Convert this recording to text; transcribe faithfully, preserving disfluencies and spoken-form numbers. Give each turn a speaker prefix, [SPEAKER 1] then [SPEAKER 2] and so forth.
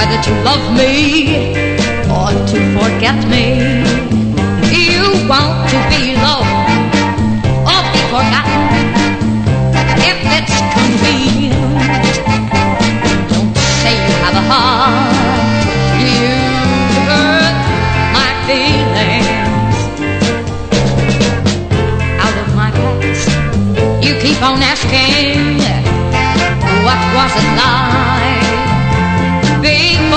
[SPEAKER 1] that you love me or to forget me. You want to be loved or be forgotten if it's convenient. Don't say you have a heart, you hurt my feelings. Out of my past, you keep on asking, what was it like? Baby,